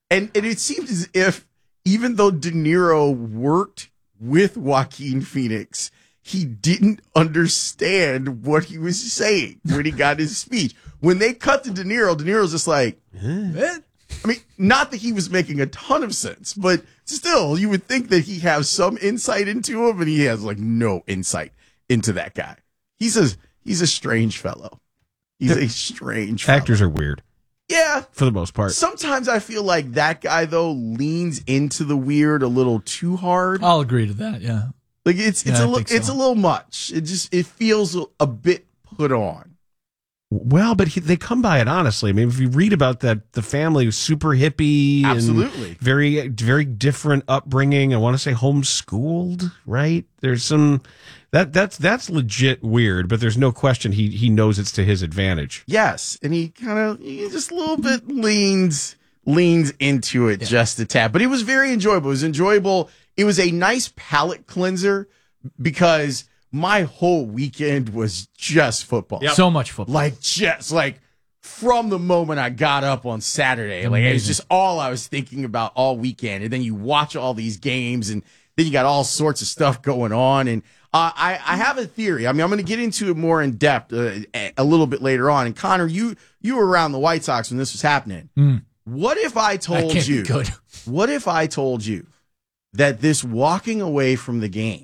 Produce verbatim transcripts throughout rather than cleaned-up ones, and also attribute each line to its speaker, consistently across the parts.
Speaker 1: And, and it seemed as if even though De Niro worked with Joaquin Phoenix, he didn't understand what he was saying when he got his speech. When they cut to De Niro, De Niro's just like, eh? I mean, not that he was making a ton of sense, but still, you would think that he has some insight into him, and he has like no insight into that guy. He's a he's a strange fellow. He's a strange fellow.
Speaker 2: Actors are weird.
Speaker 1: Yeah.
Speaker 2: For the most part.
Speaker 1: Sometimes I feel like that guy, though, leans into the weird a little too hard.
Speaker 3: I'll agree to that, yeah.
Speaker 1: Like it's it's
Speaker 3: yeah,
Speaker 1: a li-
Speaker 3: so.
Speaker 1: it's a little much. It just it feels a, a bit put on.
Speaker 2: Well, but he, they come by it honestly. I mean, if you read about that, the family was super hippie,
Speaker 1: Absolutely,
Speaker 2: and very, very different upbringing. I want to say homeschooled, right? There's some that that's that's legit weird, but there's no question he he knows it's to his advantage.
Speaker 1: Yes, and he kind of he just a little bit leans leans into it yeah. just a tad, but it was very enjoyable. It was enjoyable. It was a nice palate cleanser because my whole weekend was just football.
Speaker 3: Yep. So much football.
Speaker 1: Like, just like from the moment I got up on Saturday, like it was just all I was thinking about all weekend. And then you watch all these games, and then you got all sorts of stuff going on. And uh, I, I have a theory. I mean, I'm going to get into it more in depth uh, a little bit later on. And Connor, you you were around the White Sox when this was happening.
Speaker 3: Mm.
Speaker 1: What if I told
Speaker 3: that
Speaker 1: you?
Speaker 3: Good.
Speaker 1: What if I told you that this walking away from the game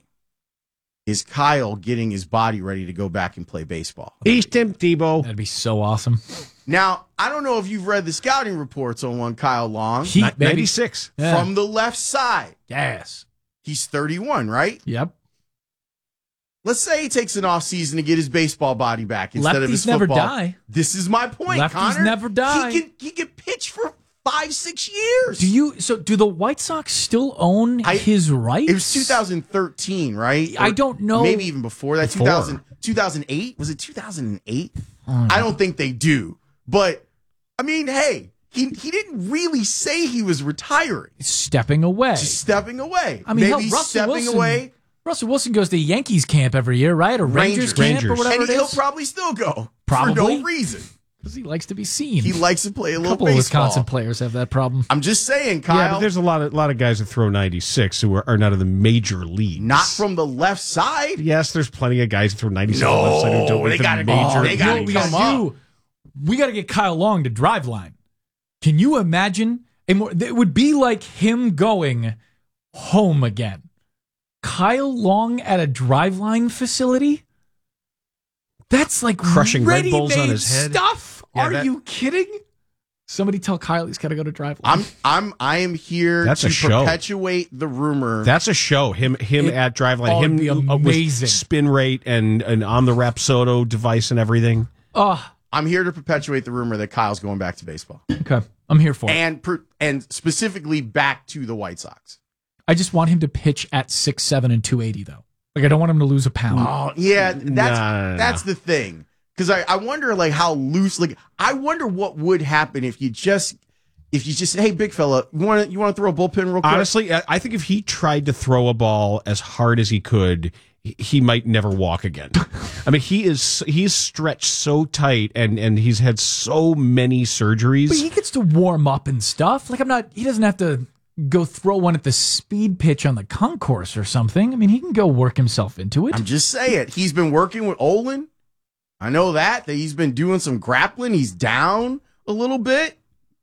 Speaker 1: is Kyle getting his body ready to go back and play baseball?
Speaker 2: East Tim Tebow.
Speaker 3: That'd be so awesome.
Speaker 1: Now, I don't know if you've read the scouting reports on one Kyle Long.
Speaker 3: Heat, baby.
Speaker 2: ninety-six.
Speaker 3: Yeah.
Speaker 1: From the left side.
Speaker 3: Yes.
Speaker 1: He's thirty-one, right?
Speaker 3: Yep.
Speaker 1: Let's say he takes an off season to get his baseball body back instead
Speaker 3: Lefties
Speaker 1: of his
Speaker 3: never
Speaker 1: football.
Speaker 3: die.
Speaker 1: This is my point,
Speaker 3: Lefties
Speaker 1: Connor.
Speaker 3: never die.
Speaker 1: He can, he can pitch for five, six years.
Speaker 3: Do you? So, do the White Sox still own
Speaker 1: I,
Speaker 3: his rights?
Speaker 1: It was two thousand thirteen, right? Or
Speaker 3: I don't know.
Speaker 1: Maybe even before that.
Speaker 2: Before.
Speaker 1: two thousand, two thousand eight? Was it two thousand eight? Oh, I don't think they do. But, I mean, hey, he he didn't really say he was retiring.
Speaker 3: Stepping away.
Speaker 1: Just stepping away.
Speaker 3: I mean,
Speaker 1: Maybe
Speaker 3: hell, Russell
Speaker 1: stepping
Speaker 3: Wilson,
Speaker 1: away.
Speaker 3: Russell Wilson goes to Yankees camp every year, right? Or Rangers,
Speaker 1: Rangers.
Speaker 3: camp
Speaker 2: Rangers.
Speaker 3: or whatever
Speaker 1: And
Speaker 3: it
Speaker 1: he'll
Speaker 3: is.
Speaker 1: probably still go.
Speaker 3: Probably.
Speaker 1: For no reason.
Speaker 3: Because he likes to be seen.
Speaker 1: He likes to play a
Speaker 3: a
Speaker 1: little
Speaker 3: couple of
Speaker 1: baseball.
Speaker 3: Wisconsin players have that problem.
Speaker 1: I'm just saying, Kyle.
Speaker 2: Yeah, but there's a lot of lot of guys that throw ninety-six who are, are not in the major leagues.
Speaker 1: Not from the left side.
Speaker 2: Yes, there's plenty of guys that throw ninety-six
Speaker 1: No,
Speaker 2: on the left side who don't
Speaker 1: they
Speaker 2: make the
Speaker 1: gotta-
Speaker 2: major.
Speaker 1: oh, they gotta
Speaker 3: You know what we
Speaker 1: come
Speaker 3: gotta
Speaker 1: up.
Speaker 3: do? We got to get Kyle Long to drive line. Can you imagine? A more, it would be like him going home again. Kyle Long at a driveline facility? That's like
Speaker 2: Crushing Red Bulls on
Speaker 3: ready-made
Speaker 2: his head.
Speaker 3: stuff.
Speaker 2: Yeah,
Speaker 3: Are
Speaker 2: that-
Speaker 3: you kidding? Somebody tell Kyle he's got to go to driveline.
Speaker 1: I'm I'm I am here
Speaker 2: That's
Speaker 1: to
Speaker 2: a show.
Speaker 1: perpetuate the rumor.
Speaker 2: That's a show. Him him
Speaker 3: It-
Speaker 2: at driveline.
Speaker 3: oh, it'd
Speaker 2: Him
Speaker 3: be
Speaker 2: uh, with
Speaker 3: amazing.
Speaker 2: spin rate and, and on the Rapsodo device and everything.
Speaker 3: Oh,
Speaker 1: I'm here to perpetuate the rumor that Kyle's going back to baseball.
Speaker 3: okay. I'm here for it.
Speaker 1: And per, and specifically back to the White Sox.
Speaker 3: I just want him to pitch at six seven and two eighty, though. Like, I don't want him to lose a pound.
Speaker 1: Oh, yeah, that's
Speaker 2: Nah, nah, nah.
Speaker 1: that's the thing. Because I, I wonder like how loose like I wonder what would happen if you just if you just say, hey, big fella, you want to you want to throw a bullpen real quick?
Speaker 2: Honestly, I I think if he tried to throw a ball as hard as he could, he- he might never walk again. I mean, he is he's stretched so tight and, and he's had so many surgeries.
Speaker 3: But he gets to warm up and stuff. Like, I'm not, he doesn't have to go throw one at the speed pitch on the concourse or something. I mean, he can go work himself into it.
Speaker 1: I'm just saying. He's been working with Olin. I know that, that he's been doing some grappling. He's down a little bit.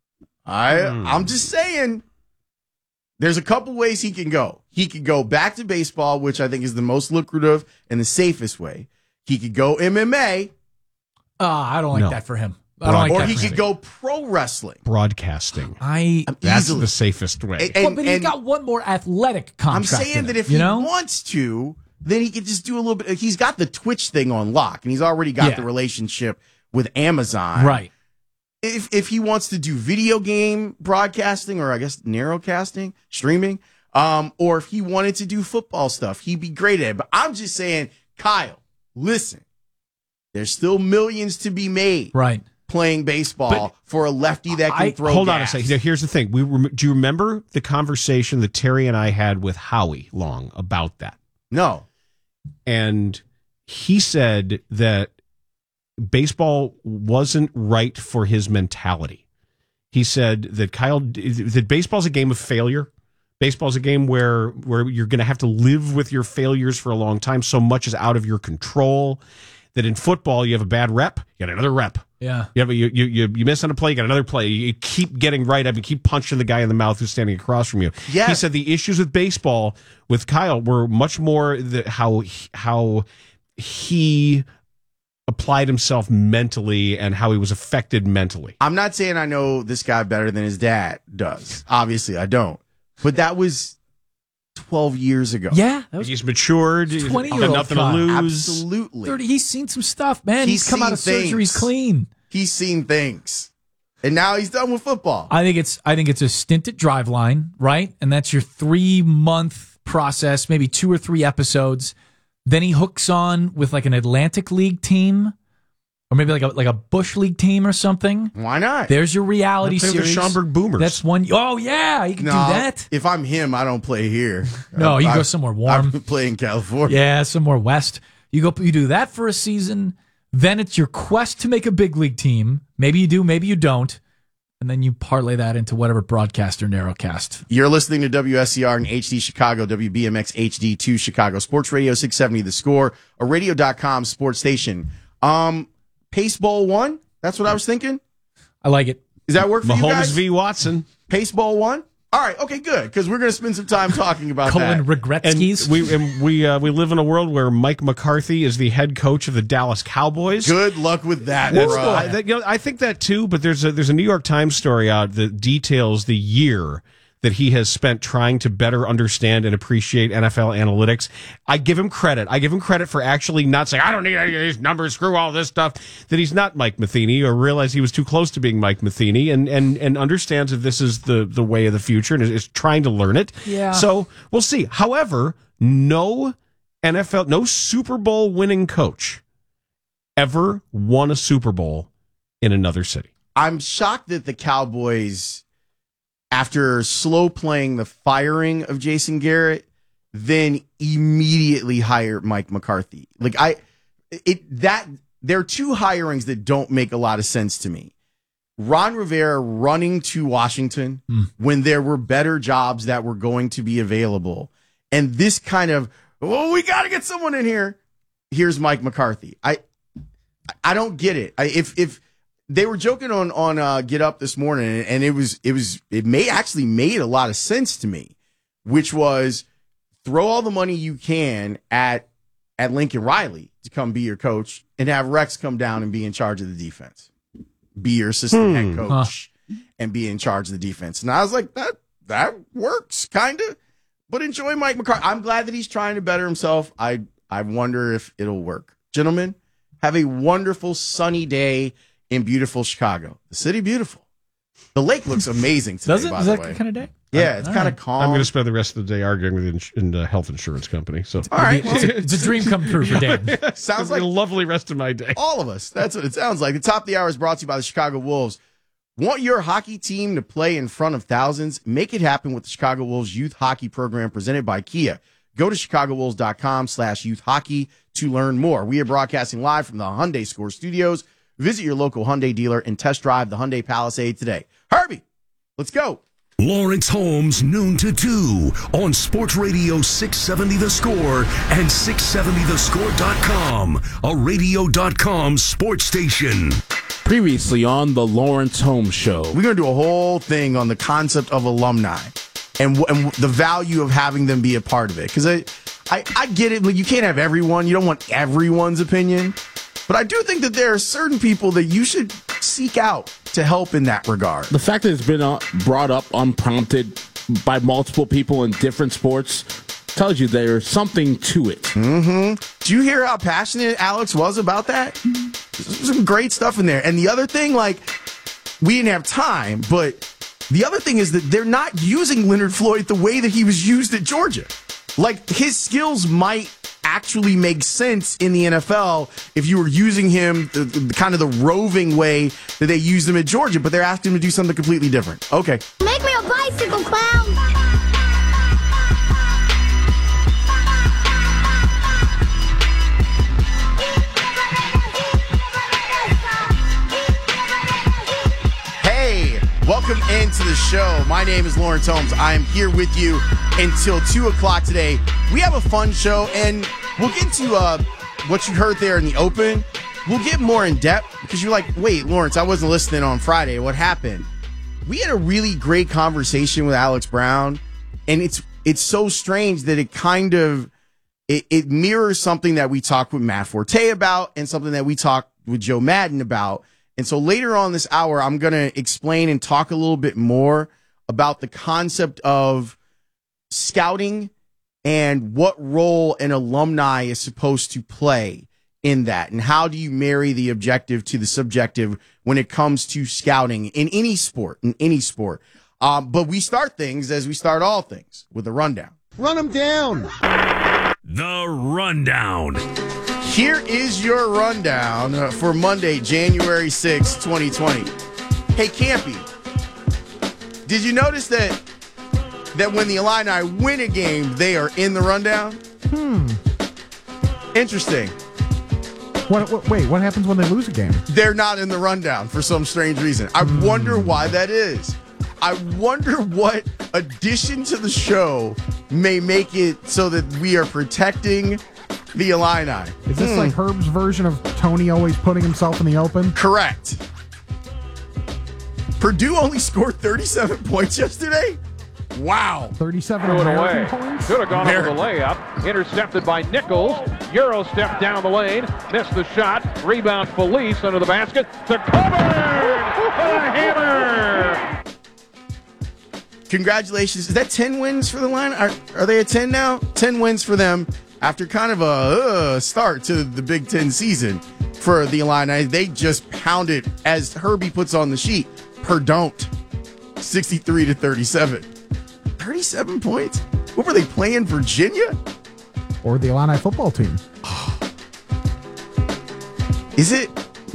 Speaker 1: I,
Speaker 2: Hmm.
Speaker 1: I'm just saying there's a couple ways he can go. He could go back to baseball, which I think is the most lucrative and the safest way. He could go M M A,
Speaker 3: Ah, I don't like
Speaker 2: No.
Speaker 3: that for him. I don't like
Speaker 1: or
Speaker 3: that
Speaker 1: he
Speaker 3: for
Speaker 1: could
Speaker 3: him.
Speaker 1: go pro wrestling.
Speaker 2: Broadcasting.
Speaker 3: I,
Speaker 2: That's
Speaker 1: Easily.
Speaker 2: the safest way.
Speaker 1: And-
Speaker 3: well,
Speaker 1: and-
Speaker 3: but he's
Speaker 1: and
Speaker 3: got one more athletic
Speaker 1: I'm
Speaker 3: contract.
Speaker 1: saying
Speaker 3: in
Speaker 1: that
Speaker 3: it,
Speaker 1: if
Speaker 3: you
Speaker 1: he
Speaker 3: know?
Speaker 1: wants to, then he could just do a little bit. He's got the Twitch thing on lock, and he's already got
Speaker 3: Yeah.
Speaker 1: the relationship with Amazon.
Speaker 3: Right.
Speaker 1: If if he wants to do video game broadcasting, or I guess narrowcasting, streaming, um, or if he wanted to do football stuff, he'd be great at it. But I'm just saying, Kyle, listen, there's still millions to be made
Speaker 3: Right.
Speaker 1: playing baseball
Speaker 2: But
Speaker 1: for a lefty that can
Speaker 3: I-
Speaker 1: throw.
Speaker 2: Hold on a
Speaker 1: gas.
Speaker 2: second. Now, here's the thing. We rem- do you remember the conversation that Terry and I had with Howie Long about that?
Speaker 1: No.
Speaker 2: And he said that baseball wasn't right for his mentality. he said that Kyle that baseball's a game of failure. Baseball's a game where where you're going to have to live with your failures for a long time. So much is out of your control. That in football, you have a bad rep, you got another rep.
Speaker 3: Yeah.
Speaker 2: You, have a, you, you, you miss on a play, you got another play. You keep getting right up, you keep punching the guy in the mouth who's standing across from you.
Speaker 1: Yeah.
Speaker 2: He said the issues with baseball with Kyle were much more the, how how he applied himself mentally and how he was affected mentally.
Speaker 1: I'm not saying I know this guy better than his dad does. Obviously, I don't. But that was twelve years ago.
Speaker 3: Yeah. That was
Speaker 2: He's matured. He's got
Speaker 3: twenty-year-old
Speaker 2: nothing to
Speaker 3: Kyle.
Speaker 2: lose.
Speaker 1: Absolutely.
Speaker 3: thirty. He's seen some stuff, man.
Speaker 1: He's
Speaker 3: He's, come out of
Speaker 1: seen
Speaker 3: surgery. He's
Speaker 1: things.
Speaker 3: clean.
Speaker 1: He's seen things. And now he's done with football.
Speaker 3: I think it's I think it's a stint at Driveline, right? And that's your three month process, maybe two or three episodes. Then he hooks on with like an Atlantic League team, or maybe like a like a Bush League team or something.
Speaker 1: Why not?
Speaker 3: There's your reality
Speaker 2: Play with the
Speaker 3: series.
Speaker 2: Schaumburg Boomers.
Speaker 3: That's one. Oh yeah, you can
Speaker 1: No,
Speaker 3: do that.
Speaker 1: If I'm him, I don't play here.
Speaker 3: No, you
Speaker 1: I,
Speaker 3: go somewhere warm.
Speaker 1: I play in California.
Speaker 3: Yeah, somewhere west. You go. You do that for a season. Then it's your quest to make a big league team. Maybe you do, maybe you don't. And then you parlay that into whatever broadcast or narrowcast.
Speaker 1: You're listening to W S C R in H D Chicago, W B M X H D two Chicago, Sports Radio six seventy The Score, a radio dot com sports station. Um, Pace Bowl one? That's what I was thinking.
Speaker 3: I like it.
Speaker 1: Does that work for you
Speaker 2: Mahomes
Speaker 1: guys?
Speaker 2: v. Watson.
Speaker 1: Pace Bowl one? All right, okay, good, because we're going to spend some time talking about
Speaker 3: Colin
Speaker 1: that.
Speaker 3: Regretskis.
Speaker 2: And we and we uh, we live in a world where Mike McCarthy is the head coach of the Dallas Cowboys.
Speaker 1: Good luck with that,
Speaker 2: That's-
Speaker 1: bro.
Speaker 2: I, that- you know, I think that too, but there's a there's a New York Times story out that details the year that he has spent trying to better understand and appreciate N F L analytics. I give him credit. I give him credit for actually not saying, I don't need any of these numbers, screw all this stuff, that he's not Mike Matheny or realized he was too close to being Mike Matheny and, and, and understands that this is the, the way of the future and is, is trying to learn it.
Speaker 3: Yeah.
Speaker 2: So we'll see. However, no N F L, no Super Bowl winning coach ever won a Super Bowl in another city.
Speaker 1: I'm shocked that the Cowboys, after slow playing the firing of Jason Garrett, then immediately hired Mike McCarthy. Like I, it that there are two hirings that don't make a lot of sense to me. Ron Rivera running to Washington mm. when there were better jobs that were going to be available, and this kind of, well, we got to get someone in here. Here's Mike McCarthy. I, I don't get it. I, if if. They were joking on on uh, Get Up this morning, and it was it was it may actually made a lot of sense to me, which was throw all the money you can at at Lincoln Riley to come be your coach, and have Rex come down and be in charge of the defense, be your assistant hmm. head coach, huh. and be in charge of the defense. And I was like, that that works kind of, but enjoy Mike McCarthy. I'm glad that he's trying to better himself. I I wonder if it'll work. Gentlemen, have a wonderful sunny day in beautiful Chicago. The city beautiful. The lake looks amazing today,
Speaker 3: Does it?
Speaker 1: by
Speaker 3: Is
Speaker 1: the
Speaker 3: that
Speaker 1: way.
Speaker 3: the kind of day?
Speaker 1: Yeah, it's
Speaker 3: All
Speaker 1: kind of
Speaker 3: right.
Speaker 1: calm.
Speaker 2: I'm going to spend the rest of the day arguing with the ins- in the health insurance company. So
Speaker 1: All right. Well,
Speaker 3: It's a, it's a dream come true for Dan.
Speaker 1: sounds
Speaker 2: like
Speaker 1: like
Speaker 2: a lovely rest of my day.
Speaker 1: all of us. That's what it sounds like. The top of the hour is brought to you by the Chicago Wolves. Want your hockey team to play in front of thousands? Make it happen with the Chicago Wolves Youth Hockey Program presented by Kia. Go to chicago wolves dot com slash youth hockey to learn more. We are broadcasting live from the Hyundai Score Studios. Visit your local Hyundai dealer and test drive the Hyundai Palisade today. Herbie, let's go.
Speaker 4: Lawrence Holmes, noon to two on Sports Radio six seventy The Score and six seventy the score dot com, a radio dot com sports station.
Speaker 5: Previously on the Lawrence Holmes Show.
Speaker 1: We're going to do a whole thing on the concept of alumni and, and the value of having them be a part of it. Because I, I, I get it. Like, you can't have everyone. You don't want everyone's opinion. But I do think that there are certain people that you should seek out to help in that regard.
Speaker 5: The fact that it's been uh, brought up unprompted by multiple people in different sports tells you there's something to it.
Speaker 1: Mm-hmm. Do you hear how passionate Alex was about that? There's some great stuff in there. And the other thing, like, we didn't have time, but the other thing is that they're not using Leonard Floyd the way that he was used at Georgia. Like, his skills might actually make sense in the N F L if you were using him the, the kind of the roving way that they used him at Georgia, but they're asking him to do something completely different. Okay.
Speaker 6: Make me a bicycle clown.
Speaker 1: Welcome into the show. My name is Lawrence Holmes. I am here with you until two o'clock today. We have a fun show, and we'll get to uh, what you heard there in the open. We'll get more in depth because you're like, wait, Lawrence, I wasn't listening on Friday. What happened? We had a really great conversation with Alex Brown, and it's it's so strange that it kind of it, it mirrors something that we talked with Matt Forte about and something that we talked with Joe Madden about. And so later on this hour, I'm going to explain and talk a little bit more about the concept of scouting and what role an alumni is supposed to play in that. And how do you marry the objective to the subjective when it comes to scouting in any sport, in any sport. Um, but we start things as we start all things with a rundown.
Speaker 7: Run them down.
Speaker 4: The Rundown.
Speaker 1: Here is your rundown for Monday, January sixth, twenty twenty. Hey, Campy, did you notice that that when the Illini win a game, they are in the rundown?
Speaker 7: Hmm.
Speaker 1: Interesting.
Speaker 7: What, what, wait, what happens when they lose a game?
Speaker 1: They're not in the rundown for some strange reason. I
Speaker 7: Hmm.
Speaker 1: wonder why that is. I wonder what addition to the show may make it so that we are protecting the Illini.
Speaker 7: Is this
Speaker 1: Hmm.
Speaker 7: like Herb's version of Tony always putting himself in the open?
Speaker 1: Correct. Purdue only scored thirty-seven points yesterday? Wow.
Speaker 7: thirty-seven
Speaker 8: Threw it
Speaker 7: American
Speaker 8: away.
Speaker 7: points?
Speaker 8: Should have gone
Speaker 1: American.
Speaker 8: over the layup. Intercepted by Nichols. Euro stepped down the lane. Missed the shot. Rebound Felice under the basket. To Coburn! With a hammer!
Speaker 1: Congratulations. Is that ten wins for the line? Are, are they at ten now? ten wins for them after kind of a uh, start to the Big Ten season for the Illini. They just pounded, as Herbie puts on the sheet, Purdue, sixty-three to thirty-seven. thirty-seven points? What were they playing, Virginia?
Speaker 7: Or the Illini football team?
Speaker 1: Is it?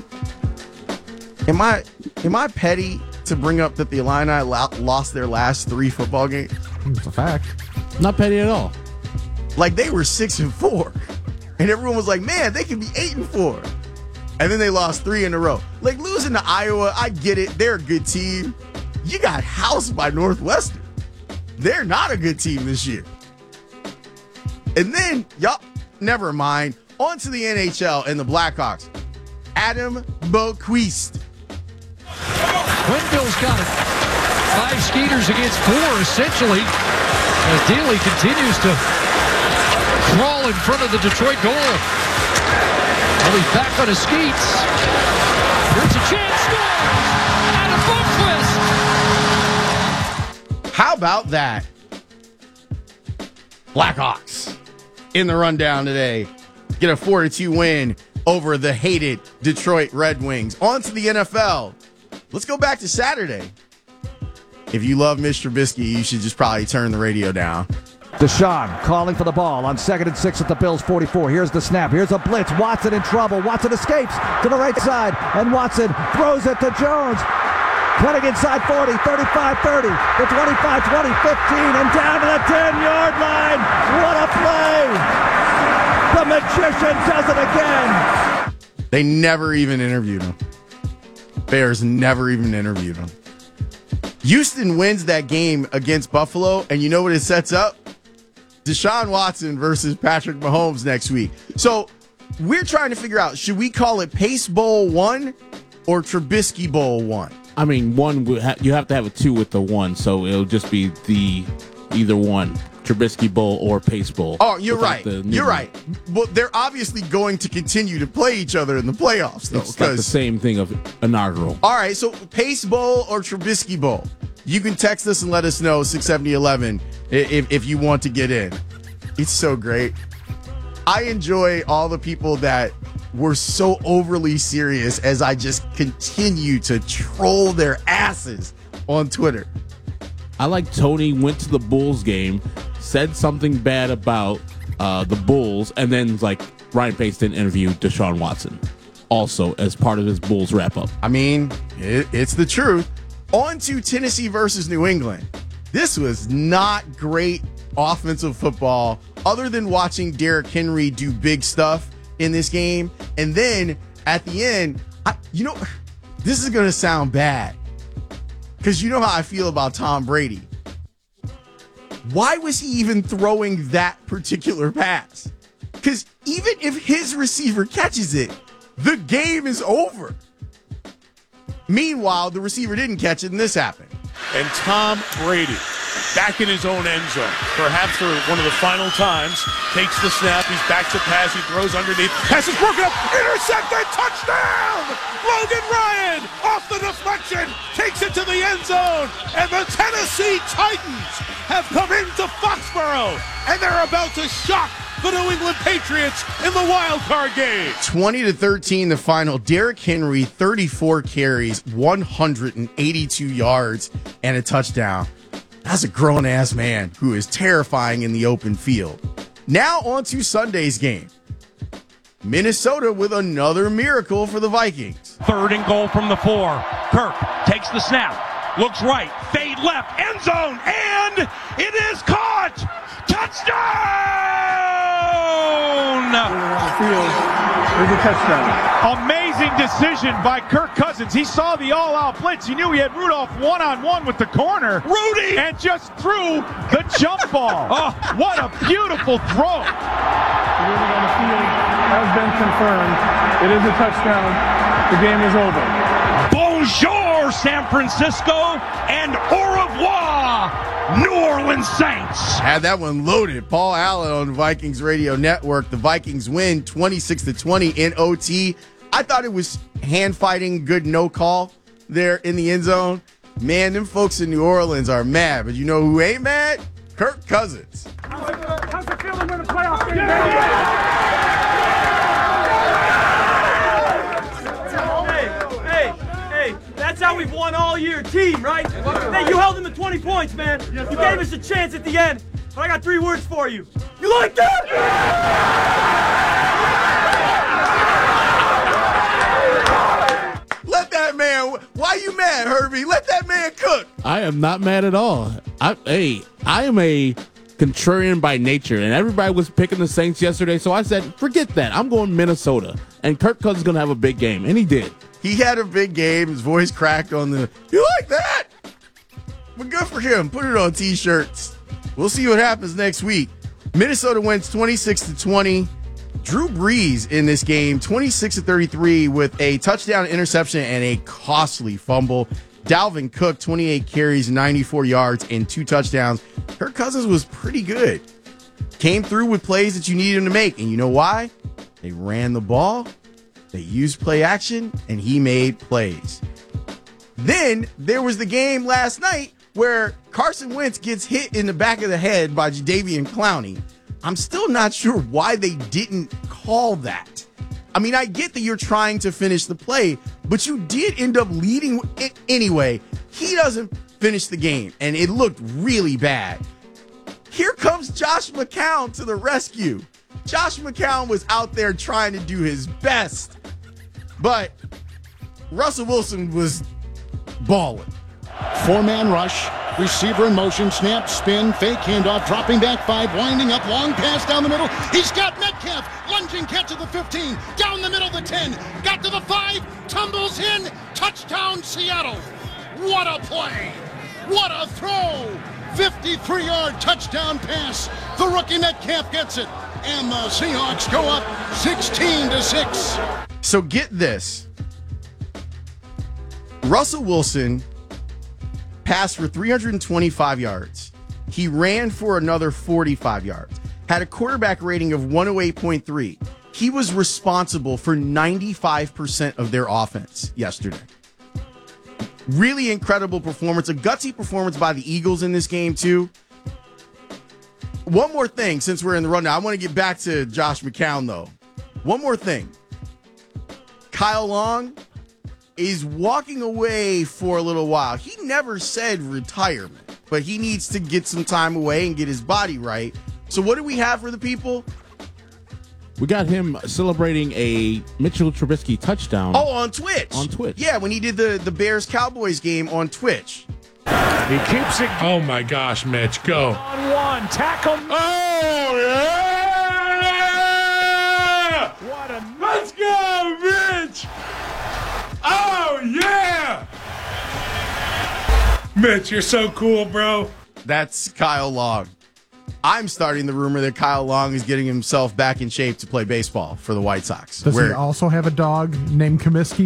Speaker 1: Am I am I petty to bring up that the Illini lo- lost their last three football games?
Speaker 7: It's a fact.
Speaker 5: Not petty at all.
Speaker 1: Like they were six and four, and everyone was like, "Man, they can be eight and four," and then they lost three in a row. Like losing to Iowa, I get it; they're a good team. You got housed by Northwestern. They're not a good team this year. And then, y'all, never mind. On to the N H L and the Blackhawks. Adam Boquist.
Speaker 9: Quenneville's got it. Five skaters against four, essentially, as Daly continues to crawl in front of the Detroit goal. Well, he's back on his skates. Here's a chance, scores! And a foot twist!
Speaker 1: How about that? Blackhawks in the rundown today. Get a four to two win over the hated Detroit Red Wings. On to the N F L. Let's go back to Saturday. If you love Mitch Trubisky, you should just probably turn the radio down.
Speaker 10: Deshaun calling for the ball on second and six at the Bills forty-four. Here's the snap. Here's a blitz. Watson in trouble. Watson escapes to the right side, and Watson throws it to Jones. Cutting inside forty, thirty-five, thirty, the twenty-five, twenty, fifteen, and down to the ten-yard line. What a play! The magician does it again.
Speaker 1: They never even interviewed him. Bears never even interviewed him. Houston wins that game against Buffalo, and you know what it sets up? Deshaun Watson versus Patrick Mahomes next week. So we're trying to figure out, should we call it Pace Bowl one or Trubisky Bowl one?
Speaker 5: I mean, one would ha- you have to have a two with the one, so it'll just be the either one, Trubisky Bowl or Pace Bowl.
Speaker 1: Oh, you're
Speaker 5: without
Speaker 1: right.
Speaker 5: the new
Speaker 1: You're
Speaker 5: one.
Speaker 1: right. Well, they're obviously going to continue to play each other in the playoffs, though.
Speaker 5: It's like the
Speaker 1: 'cause-
Speaker 5: same thing of inaugural.
Speaker 1: All right, so Pace Bowl or Trubisky Bowl? You can text us and let us know, six seventy eleven, if, if you want to get in. It's so great. I enjoy all the people that were so overly serious as I just continue to troll their asses on Twitter.
Speaker 5: I like Tony went to the Bulls game, said something bad about uh, the Bulls, and then like Ryan Pace didn't interview Deshaun Watson also as part of his Bulls wrap-up.
Speaker 1: I mean, it, it's the truth. On to Tennessee versus New England. This was not great offensive football other than watching Derrick Henry do big stuff in this game. And then at the end, I, you know, this is going to sound bad because you know how I feel about Tom Brady. Why was he even throwing that particular pass? Because even if his receiver catches it, the game is over. Meanwhile, the receiver didn't catch it, and this happened.
Speaker 11: And Tom Brady, back in his own end zone, perhaps for one of the final times, takes the snap, he's back to pass, he throws underneath, pass is broken up, intercepted, touchdown! Logan Ryan, off the deflection, takes it to the end zone, and the Tennessee Titans have come into Foxborough, and they're about to shock the New England Patriots in the wild card game.
Speaker 1: twenty to thirteen, the final. Derrick Henry, thirty-four carries, one hundred eighty-two yards, and a touchdown. That's a grown-ass man who is terrifying in the open field. Now on to Sunday's game. Minnesota with another miracle for the Vikings.
Speaker 12: Third and goal from the four. Kirk takes the snap, looks right, fade left, end zone, and it is caught! Touchdown!
Speaker 13: There's a touchdown. Amazing decision by Kirk Cousins. He saw the all-out blitz. He knew he had Rudolph one-on-one with the corner.
Speaker 12: Rudy!
Speaker 13: And just threw the jump ball. Oh, what a beautiful throw. The ruling on the field has been confirmed. It is a touchdown. The game is over.
Speaker 12: Bonjour, San Francisco, and au revoir, New Orleans Saints.
Speaker 1: Had that one loaded. Paul Allen on Vikings Radio Network. The Vikings win twenty-six to twenty in O T. I thought it was hand fighting, good no call there in the end zone. Man, them folks in New Orleans are mad, but you know who ain't mad? Kirk Cousins.
Speaker 13: How's it, how's it feel to win a playoff game? Yeah.
Speaker 14: That's how we've won all year, team, right? Hey, you held them to twenty points, man. Yes, you gave us a chance at the end. But I got three words for you. You like that?
Speaker 1: Let that man, why you mad, Herbie? Let that man cook.
Speaker 5: I am not mad at all. I, hey, I am a contrarian by nature, and everybody was picking the Saints yesterday, so I said, forget that. I'm going Minnesota, and Kirk Cousins is going to have a big game, and he did.
Speaker 1: He had a big game. His voice cracked on the, you like that? But good for him. Put it on T-shirts. We'll see what happens next week. Minnesota wins twenty-six to twenty. Drew Brees in this game, twenty-six to thirty-three with a touchdown, interception, and a costly fumble. Dalvin Cook, twenty-eight carries, ninety-four yards, and two touchdowns. Kirk Cousins was pretty good. Came through with plays that you needed him to make. And you know why? They ran the ball. They used play action, and he made plays. Then there was the game last night where Carson Wentz gets hit in the back of the head by Jadeveon Clowney. I'm still not sure why they didn't call that. I mean, I get that you're trying to finish the play, but you did end up leading it anyway. He doesn't finish the game, and it looked really bad. Here comes Josh McCown to the rescue. Josh McCown was out there trying to do his best, but Russell Wilson was balling.
Speaker 15: Four-man rush, receiver in motion, snap, spin, fake handoff, dropping back five, winding up, long pass down the middle. He's got Metcalf, lunging catch at the fifteen, down the middle of the ten, got to the five, tumbles in, touchdown Seattle. What a play! What a throw! fifty-three-yard touchdown pass. The rookie Metcalf gets it, and the Seahawks go up sixteen to six.
Speaker 1: So get this. Russell Wilson passed for three hundred twenty-five yards. He ran for another forty-five yards. Had a quarterback rating of one oh eight point three. He was responsible for ninety-five percent of their offense yesterday. Really incredible performance. A gutsy performance by the Eagles in this game, too. One more thing, since we're in the rundown. I want to get back to Josh McCown, though. One more thing. Kyle Long is walking away for a little while. He never said retirement, but he needs to get some time away and get his body right. So what do we have for the people?
Speaker 5: We got him celebrating a Mitchell Trubisky touchdown.
Speaker 1: Oh, on Twitch.
Speaker 5: On Twitch.
Speaker 1: Yeah, when he did the, the Bears-Cowboys game on Twitch.
Speaker 13: He keeps it.
Speaker 11: Oh, my gosh, Mitch, go.
Speaker 13: On one, tackle.
Speaker 11: Oh, yeah!
Speaker 13: What a
Speaker 11: Let's go, Mitch! Oh, yeah!
Speaker 16: Mitch, you're so cool, bro.
Speaker 1: That's Kyle Long. I'm starting the rumor that Kyle Long is getting himself back in shape to play baseball for the White Sox.
Speaker 7: Does
Speaker 1: where,
Speaker 7: he also have a dog named Comiskey?